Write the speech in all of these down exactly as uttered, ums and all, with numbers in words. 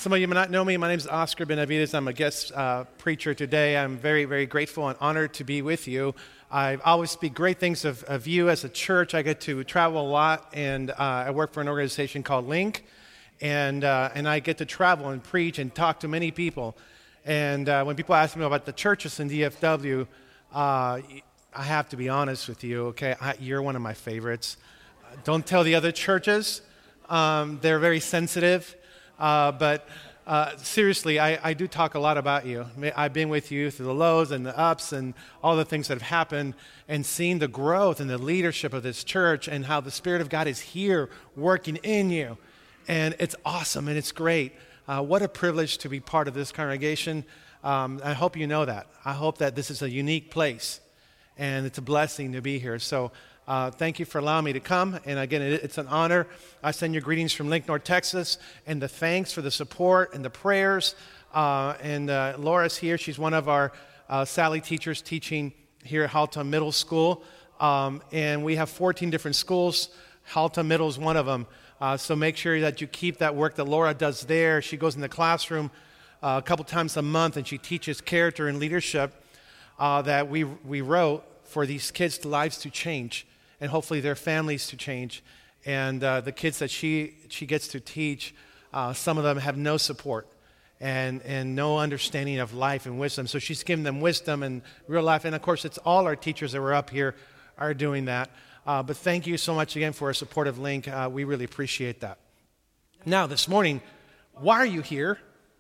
Some of you may not know me. My name is Oscar Benavides. I'm a guest uh, preacher today. I'm very, very grateful and honored to be with you. I always speak great things of, of you as a church. I get to travel a lot, and uh, I work for an organization called Link, and uh, and I get to travel and preach and talk to many people. And uh, when people ask me about the churches in D F W, uh, I have to be honest with you, okay? I, you're one of my favorites. Don't tell the other churches. Um, they're very sensitive. Uh, but uh, seriously, I, I do talk a lot about you. I've been with you through the lows and the ups and all the things that have happened, and seen the growth and the leadership of this church and how the Spirit of God is here working in you. And it's awesome and it's great. Uh, what a privilege to be part of this congregation. Um, I hope you know that. I hope that this is a unique place, and it's a blessing to be here. So Uh, thank you for allowing me to come. And again, it, it's an honor. I send you greetings from Link, North Texas, and the thanks for the support and the prayers. Uh, and uh, Laura's here. She's one of our uh, Sally teachers teaching here at Haltom Middle School. Um, and we have fourteen different schools. Haltom Middle is one of them. Uh, so make sure that you keep that work that Laura does there. She goes in the classroom uh, a couple times a month, and she teaches character and leadership uh, that we we wrote for these kids' lives to change, and hopefully their families to change. And uh, the kids that she she gets to teach, uh, some of them have no support and and no understanding of life and wisdom. So she's giving them wisdom and real life. And of course, it's all our teachers that were up here are doing that. Uh, but thank you so much again for a supportive Link. Uh, we really appreciate that. Now, this morning, why are you here?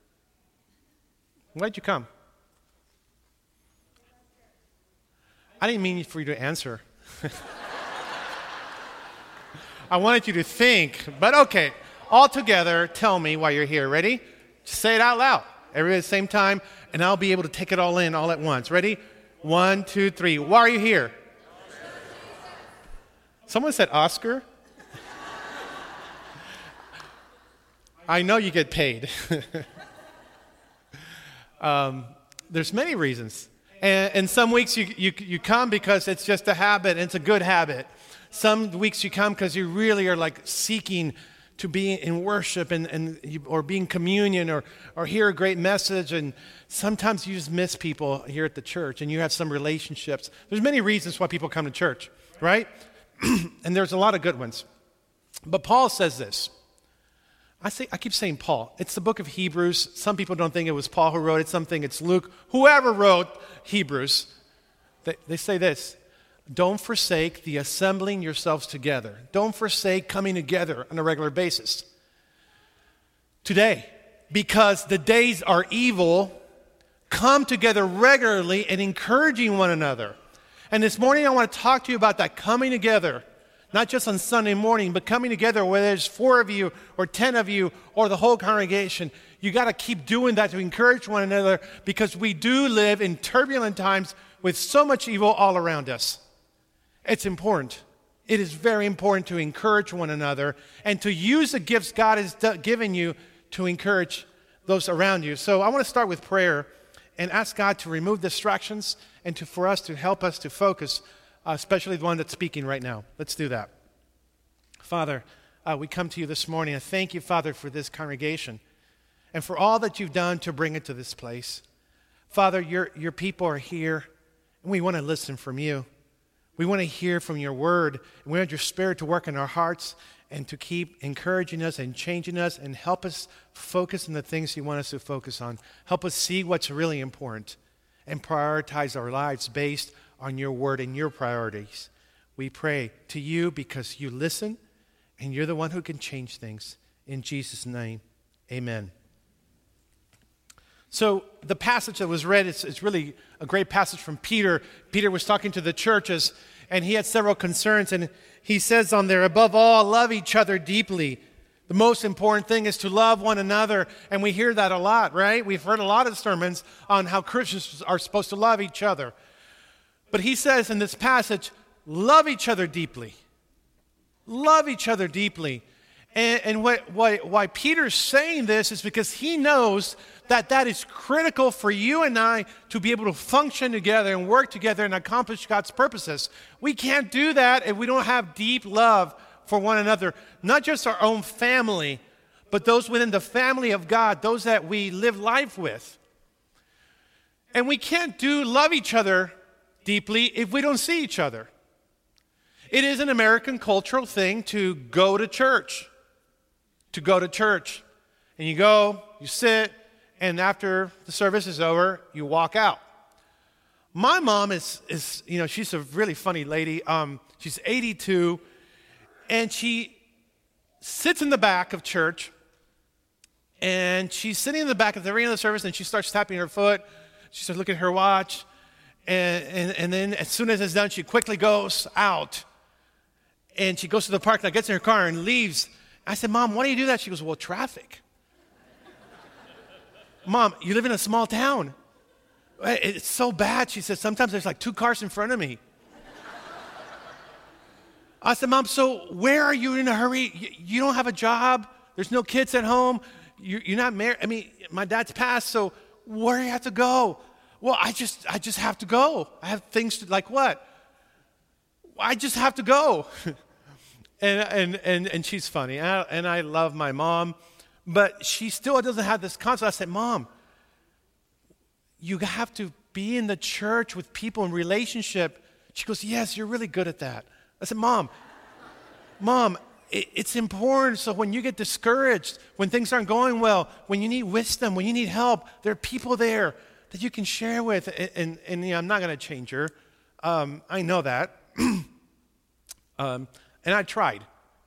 Why'd you come? I didn't mean for you to answer. I wanted you to think, but okay. All together, tell me why you're here. Ready? Just say it out loud. Everybody at the same time, and I'll be able to take it all in all at once. Ready? One, two, three. Why are you here? Someone said Oscar. I know you get paid. um, there's many reasons. And, and some weeks you, you you come because it's just a habit, and it's a good habit. Some weeks you come because you really are like seeking to be in worship and, and you, or be in communion or, or hear a great message. And sometimes you just miss people here at the church, and you have some relationships. There's many reasons why people come to church, right? And there's a lot of good ones. But Paul says this. I say I keep saying Paul. It's the book of Hebrews. Some people don't think it was Paul who wrote it. Some think it's Luke. Whoever wrote Hebrews, they, they say this: don't forsake the assembling yourselves together. Don't forsake coming together on a regular basis. Today, because the days are evil, come together regularly and encouraging one another. And this morning I want to talk to you about that coming together. Not just on Sunday morning, but coming together, whether there's four of you or ten of you or the whole congregation. You got to keep doing that to encourage one another, because we do live in turbulent times with so much evil all around us. It's important. It is very important to encourage one another and to use the gifts God has given you to encourage those around you. So I want to start with prayer and ask God to remove distractions and to for us to help us to focus, Uh, especially the one that's speaking right now. Let's do that. Father, uh, we come to you this morning. I thank you, Father, for this congregation and for all that you've done to bring it to this place. Father, your, your people are here, and we want to listen from you. We want to hear from your word, and we want your Spirit to work in our hearts and to keep encouraging us and changing us and help us focus on the things you want us to focus on. Help us see what's really important and prioritize our lives based on your word and your priorities. We pray to you because you listen, and you're the one who can change things. In Jesus' name, amen. So the passage that was read, it's, it's really a great passage from Peter. Peter was talking to the churches, and he had several concerns, and he says on there, above all, love each other deeply. The most important thing is to love one another, and we hear that a lot, right? We've heard a lot of sermons on how Christians are supposed to love each other. But he says in this passage, love each other deeply. Love each other deeply. And, and what, what, why Peter's saying this is because he knows that that is critical for you and I to be able to function together and work together and accomplish God's purposes. We can't do that if we don't have deep love for one another, not just our own family, but those within the family of God, those that we live life with. And we can't do love each other deeply if we don't see each other. It is an American cultural thing to go to church, to go to church. And you go, you sit, and after the service is over, you walk out. My mom is, is you know, she's a really funny lady. Um, she's eighty-two, and she sits in the back of church, and she's sitting in the back at the very end of the service, and she starts tapping her foot. She starts looking at her watch, and, and, and then as soon as it's done, she quickly goes out. And she goes to the parking lot, gets in her car, and leaves. I said, Mom, why do you do that? She goes, well, traffic. Mom, you live in a small town. It's so bad. She said, sometimes there's like two cars in front of me. I said, Mom, so where are you in a hurry? You, you don't have a job. There's no kids at home. You, you're not married. I mean, my dad's passed, so where do you have to go? Well, I just, I just have to go. I have things to, like what? I just have to go. and, and, and, and she's funny. And I, and I love my mom. But she still doesn't have this concept. I said, Mom, you have to be in the church with people in relationship. She goes, yes, you're really good at that. I said, Mom, Mom, it, it's important. So when you get discouraged, when things aren't going well, when you need wisdom, when you need help, there are people there that you can share with. And, and, and you know, I'm not going to change her. Um, I know that. um, and I tried.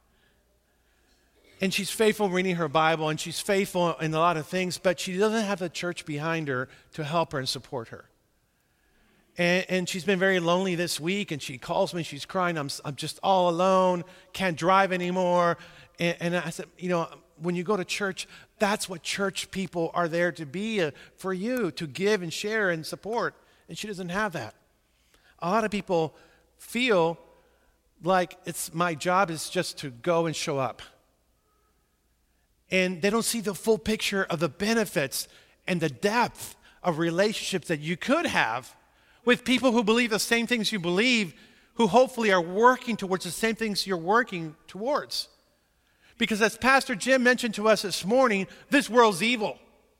And she's faithful in reading her Bible, and she's faithful in a lot of things, but she doesn't have the church behind her to help her and support her. And, and she's been very lonely this week, and she calls me, she's crying, I'm, I'm just all alone, can't drive anymore. And, and I said, you know, when you go to church, that's what church people are there to be uh, for you, to give and share and support. And she doesn't have that. A lot of people feel like it's my job is just to go and show up. And they don't see the full picture of the benefits and the depth of relationships that you could have with people who believe the same things you believe, who hopefully are working towards the same things you're working towards. Because as Pastor Jim mentioned to us this morning, this world's evil.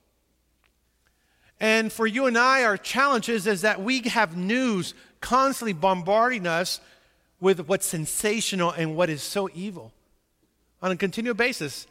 And for you and I, our challenge is, is that we have news constantly bombarding us with what's sensational and what is so evil on a continual basis.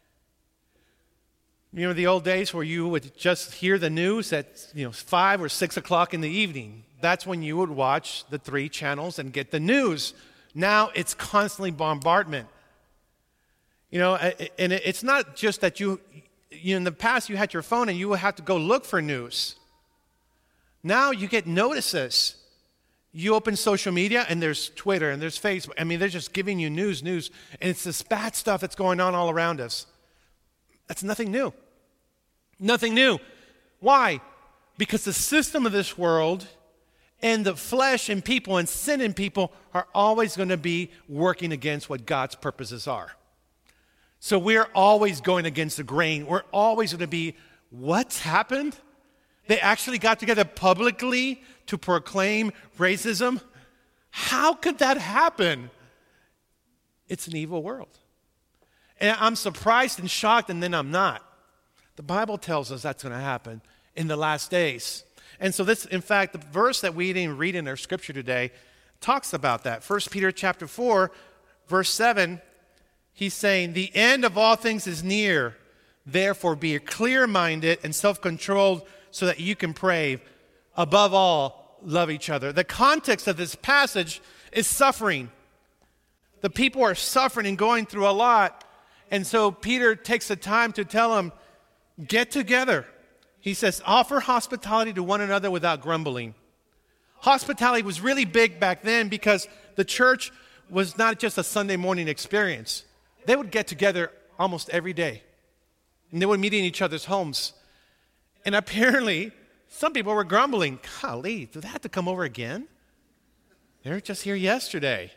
You know, the old days where you would just hear the news at, you know, five or six o'clock in the evening. That's when you would watch the three channels and get the news. Now it's constantly bombardment. You know, and it's not just that you, you know, in the past you had your phone and you would have to go look for news. Now you get notices. You open social media and there's Twitter and there's Facebook. I mean, they're just giving you news, news. And it's this bad stuff that's going on all around us. That's nothing new. Nothing new. Why? Because the system of this world and the flesh and people and sin in people are always going to be working against what God's purposes are. So we're always going against the grain. We're always going to be, what's happened? They actually got together publicly to proclaim racism? How could that happen? It's an evil world. And I'm surprised and shocked, and then I'm not. The Bible tells us that's going to happen in the last days. And so this, in fact, the verse that we didn't read in our scripture today talks about that. First Peter chapter four, verse seven, he's saying, the end of all things is near. Therefore, be clear-minded and self-controlled so that you can pray. Above all, love each other. The context of this passage is suffering. The people are suffering and going through a lot. And so Peter takes the time to tell them, get together. He says, offer hospitality to one another without grumbling. Hospitality was really big back then because the church was not just a Sunday morning experience. They would get together almost every day. And they would meet in each other's homes. And apparently, some people were grumbling, golly, do they have to come over again? They were just here yesterday.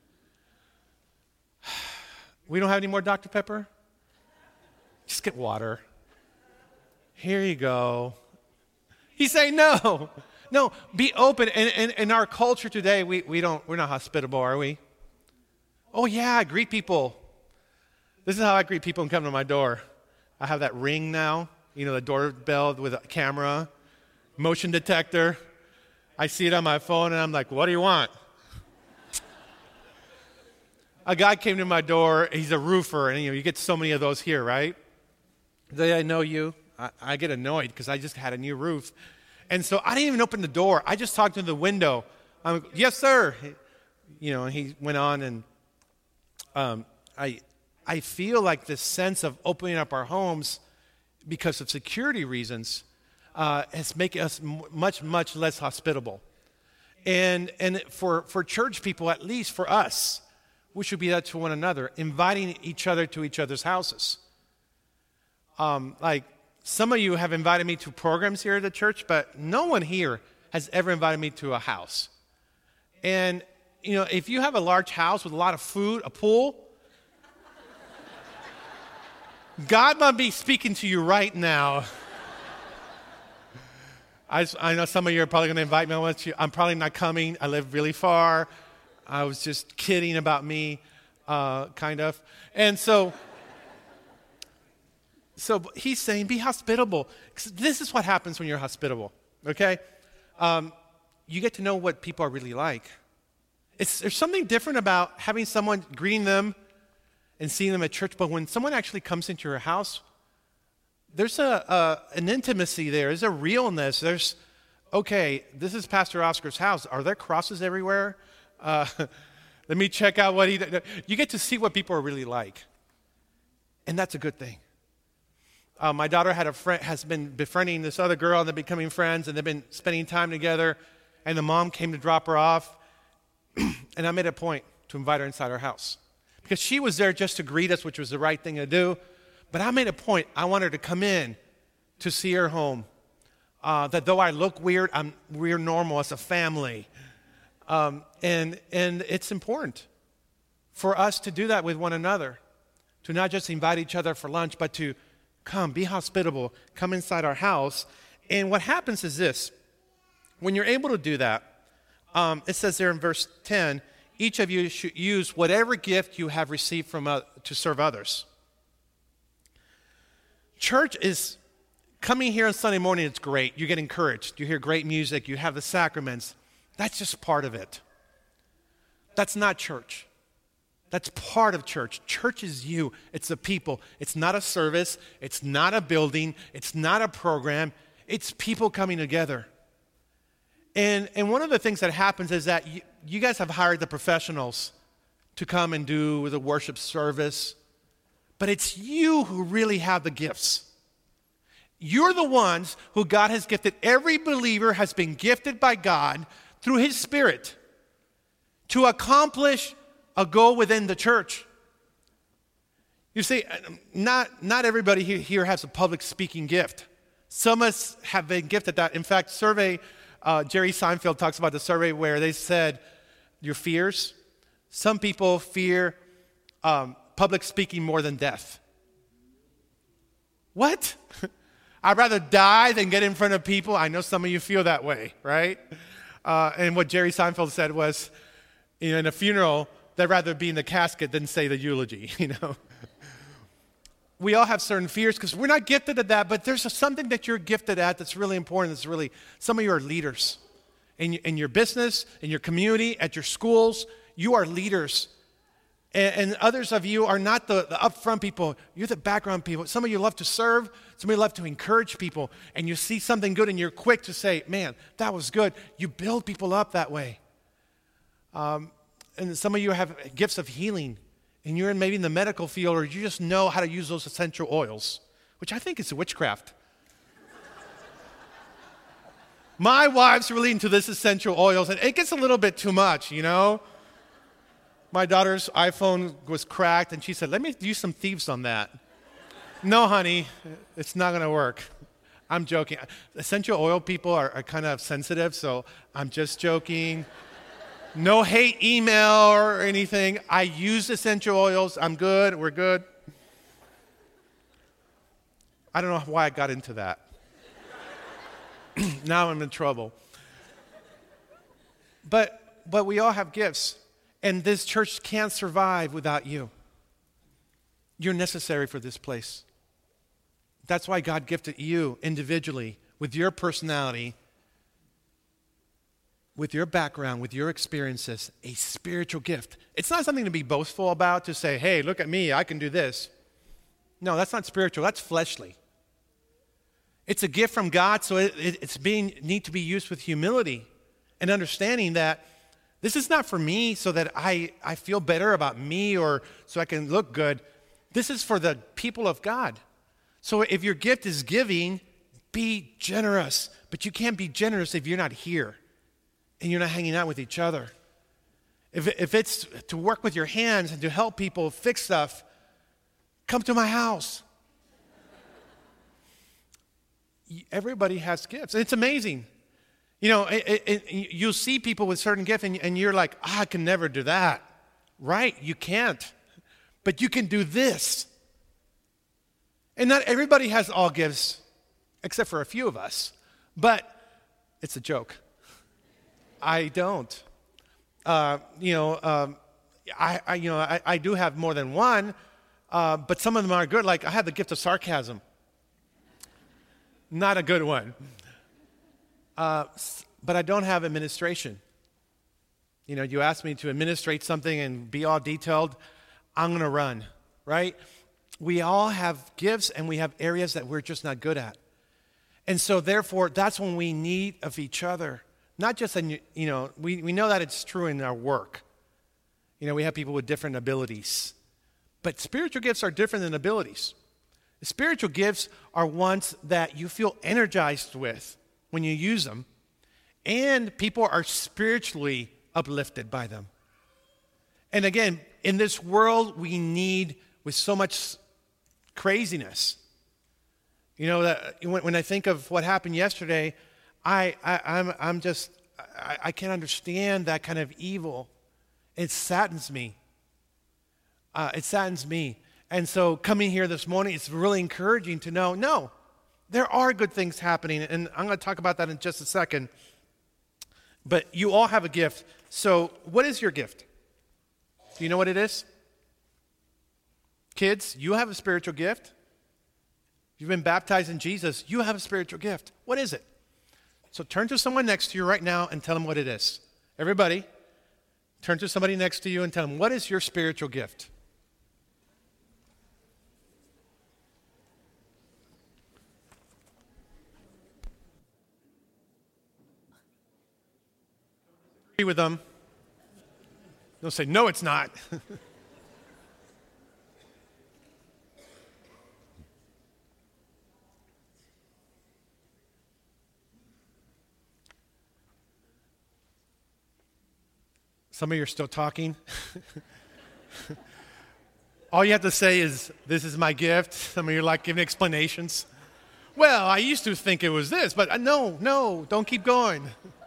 We don't have any more Doctor Pepper? Just get water. Here you go. He's saying no. No, be open. And in, in, in our culture today, we, we don't, we're not hospitable, are we? Oh yeah, greet people. This is how I greet people who come to my door. I have that ring now, you know, the doorbell with a camera, motion detector. I see it on my phone, and I'm like, what do you want? A guy came to my door. He's a roofer, and you know, you get so many of those here, right? They, I know you. I, I get annoyed because I just had a new roof. And so I didn't even open the door. I just talked to the window. I'm like, yes, sir. You know, and he went on, and um, I, I feel like this sense of opening up our homes because of security reasons uh, has made us m- much, much less hospitable. And and for, for church people, at least for us, we should be that to one another, inviting each other to each other's houses. Um, like, some of you have invited me to programs here at the church, but no one here has ever invited me to a house. And, you know, if you have a large house with a lot of food, a pool, God might be speaking to you right now. I, I know some of you are probably going to invite me. I want you, I'm probably not coming. I live really far. I was just kidding about me, uh, kind of. And so, so he's saying, be hospitable. This is what happens when you're hospitable, okay? Um, you get to know what people are really like. It's, there's something different about having someone greeting them and seeing them at church, but when someone actually comes into your house, there's a, a an intimacy there. There's a realness. There's, okay, this is Pastor Oscar's house. Are there crosses everywhere? Uh, let me check out what he did. You get to see what people are really like. And that's a good thing. Uh, my daughter had a friend, has been befriending this other girl, and they're becoming friends, and they've been spending time together, and the mom came to drop her off, and I made a point to invite her inside our house. Because she was there just to greet us, which was the right thing to do. But I made a point. I want her to come in to see her home. Uh, that though I look weird, I'm, we're normal as a family. Um, and and it's important for us to do that with one another, to not just invite each other for lunch, but to come, be hospitable, come inside our house. And what happens is this. When you're able to do that, um, it says there in verse ten, each of you should use whatever gift you have received from uh, to serve others. Church is coming here on Sunday morning. It's great. You get encouraged. You hear great music. You have the sacraments. That's just part of it. That's not church. That's part of church. Church is you. It's the people. It's not a service. It's not a building. It's not a program. It's people coming together. And, and one of the things that happens is that you, you guys have hired the professionals to come and do the worship service, but it's you who really have the gifts. You're the ones who God has gifted. Every believer has been gifted by God through His Spirit to accomplish a goal within the church. You see, not, not everybody here has a public speaking gift. Some of us have been gifted that. In fact, survey, uh, Jerry Seinfeld talks about the survey where they said, your fears. Some people fear um, public speaking more than death. What? I'd rather die than get in front of people. I know some of you feel that way, right? Uh, and what Jerry Seinfeld said was, you know, in a funeral, they'd rather be in the casket than say the eulogy, you know. We all have certain fears because we're not gifted at that, but there's something that you're gifted at that's really important. That's really, some of you are leaders. In, in your business, in your community, at your schools, you are leaders. And, and others of you are not the, the upfront people. You're the background people. Some of you love to serve. Some of you love to encourage people. And you see something good and you're quick to say, man, that was good. You build people up that way. Um, and some of you have gifts of healing. And you're in maybe in the medical field, or you just know how to use those essential oils, which I think is witchcraft. My wife's really into this essential oils, and it gets a little bit too much, you know? My daughter's iPhone was cracked, and she said, let me use some thieves on that. No, honey, it's not going to work. I'm joking. Essential oil people are, are kind of sensitive, so I'm just joking. No hate email or anything. I use essential oils. I'm good. We're good. I don't know why I got into that. Now I'm in trouble. But but we all have gifts, and this church can't survive without you. You're necessary for this place. That's why God gifted you individually with your personality, with your background, with your experiences, a spiritual gift. It's not something to be boastful about, to say, hey, look at me, I can do this. No, that's not spiritual, that's fleshly. It's a gift from God, so it, it, it's being need to be used with humility and understanding that this is not for me so that I, I feel better about me or so I can look good. This is for the people of God. So if your gift is giving, be generous. But you can't be generous if you're not here and you're not hanging out with each other. If, if it's to work with your hands and to help people fix stuff, come to my house. Everybody has gifts. It's amazing. You know, it, it, it, you'll see people with certain gifts and, and you're like, oh, I can never do that. Right, you can't. But you can do this. And not everybody has all gifts, except for a few of us. But it's a joke. I don't. Uh, you know, um, I, I, you know, I, I do have more than one, uh, but some of them are good. Like I have the gift of sarcasm. Not a good one. Uh, but I don't have administration. You know, you ask me to administrate something and be all detailed, I'm going to run, right? We all have gifts and we have areas that we're just not good at. And so therefore, that's when we need of each other. Not just, in, you know, we, we know that it's true in our work. You know, we have people with different abilities. But spiritual gifts are different than abilities. Spiritual gifts are ones that you feel energized with when you use them, and people are spiritually uplifted by them. And again, in this world, we need, with so much craziness, you know, that when, when I think of what happened yesterday, I, I, I'm, I'm just, I, I can't understand that kind of evil. It saddens me. Uh, it saddens me. And so coming here this morning, it's really encouraging to know, no, there are good things happening. And I'm going to talk about that in just a second. But you all have a gift. So what is your gift? Do you know what it is? Kids, you have a spiritual gift. You've been baptized in Jesus. You have a spiritual gift. What is it? So turn to someone next to you right now and tell them what it is. Everybody, turn to somebody next to you and tell them, what is your spiritual gift? Agree with them. They'll say, no, it's not. Some of you are still talking. All you have to say is, this is my gift. Some of you are like giving explanations. Well, I used to think it was this, but no, no, don't keep going.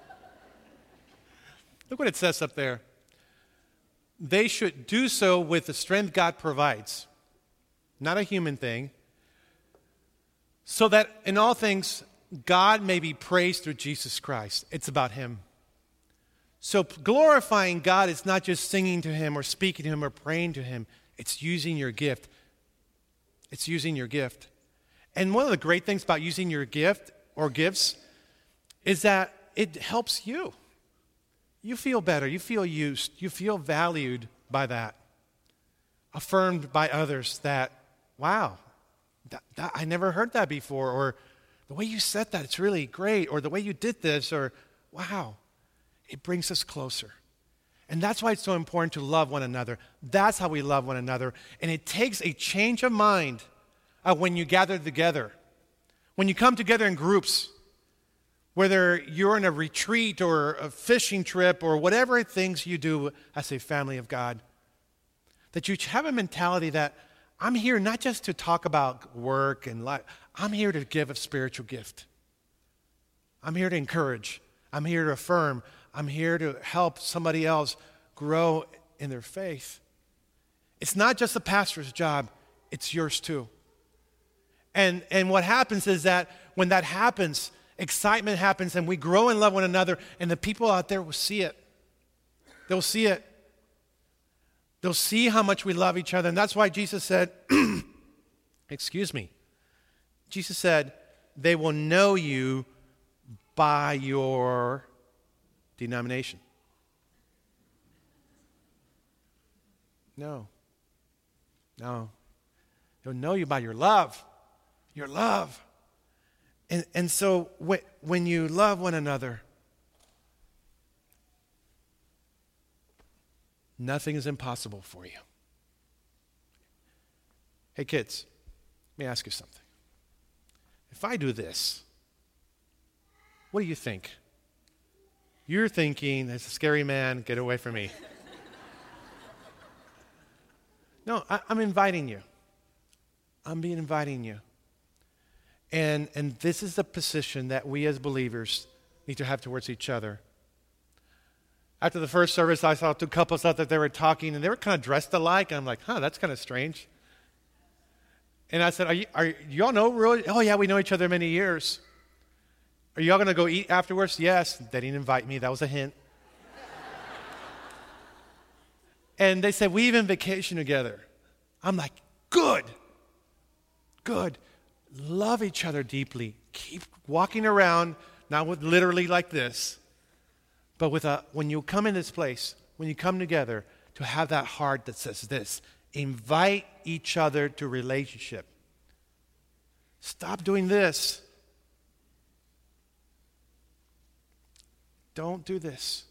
Look what it says up there. They should do so with the strength God provides, not a human thing, so that in all things, God may be praised through Jesus Christ. It's about Him. So glorifying God is not just singing to Him or speaking to Him or praying to Him. It's using your gift. It's using your gift. And one of the great things about using your gift or gifts is that it helps you. You feel better. You feel used. You feel valued by that. Affirmed by others that, wow, that, that, I never heard that before. Or the way you said that, it's really great. Or the way you did this. Or, wow. It brings us closer. And that's why it's so important to love one another. That's how we love one another. And it takes a change of mind uh, when you gather together. When you come together in groups, whether you're in a retreat or a fishing trip or whatever things you do as a family of God, that you have a mentality that I'm here not just to talk about work and life. I'm here to give a spiritual gift. I'm here to encourage. I'm here to affirm. I'm here to help somebody else grow in their faith. It's not just the pastor's job, it's yours too. And, and what happens is that when that happens, excitement happens and we grow and love one another, and the people out there will see it. They'll see it. They'll see how much we love each other. And that's why Jesus said, excuse me, Jesus said, they will know you by your denomination. No. No. They'll know you by your love. Your love. And, and so when, when you love one another, nothing is impossible for you. Hey kids, let me ask you something. If I do this, what do you think? You're thinking, it's a scary man, get away from me. No, I, I'm inviting you. I'm being inviting you. And, and this is the position that we as believers need to have towards each other. After the first service, I saw two couples out that they were talking, and they were kind of dressed alike. And I'm like, huh, that's kind of strange. And I said, are you, are y'all know really? Oh, yeah, we know each other many years. Are y'all going to go eat afterwards? Yes. They didn't invite me. That was a hint. And they said, we even vacation together. I'm like, good. Good. Love each other deeply. Keep walking around, not with literally like this, but with a, when you come in this place, when you come together, to have that heart that says this. Invite each other to relationship. Stop doing this. Don't do this.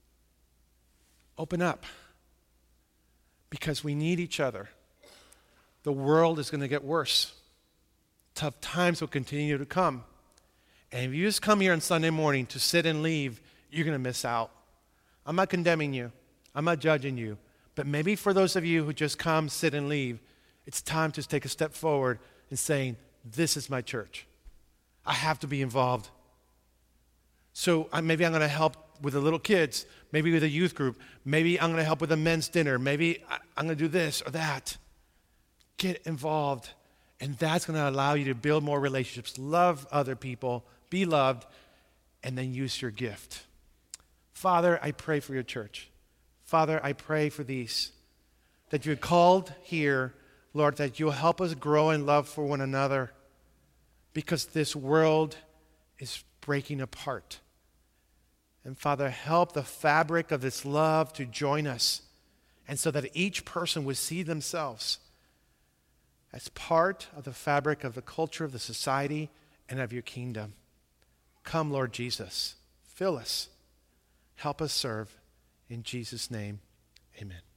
Open up. Because we need each other. The world is going to get worse. Tough times will continue to come. And if you just come here on Sunday morning to sit and leave, you're going to miss out. I'm not condemning you. I'm not judging you. But maybe for those of you who just come, sit, and leave, it's time to take a step forward and saying, this is my church. I have to be involved. So uh, maybe I'm going to help with the little kids, maybe with a youth group, maybe I'm going to help with a men's dinner, maybe I, I'm going to do this or that. Get involved, and that's going to allow you to build more relationships, love other people, be loved, and then use your gift. Father, I pray for your church. Father, I pray for these, that you're called here, Lord, that you'll help us grow in love for one another, because this world is breaking apart. And Father, help the fabric of this love to join us, and so that each person would see themselves as part of the fabric of the culture of the society and of your kingdom. Come, Lord Jesus, fill us. Help us serve. In Jesus' name, amen.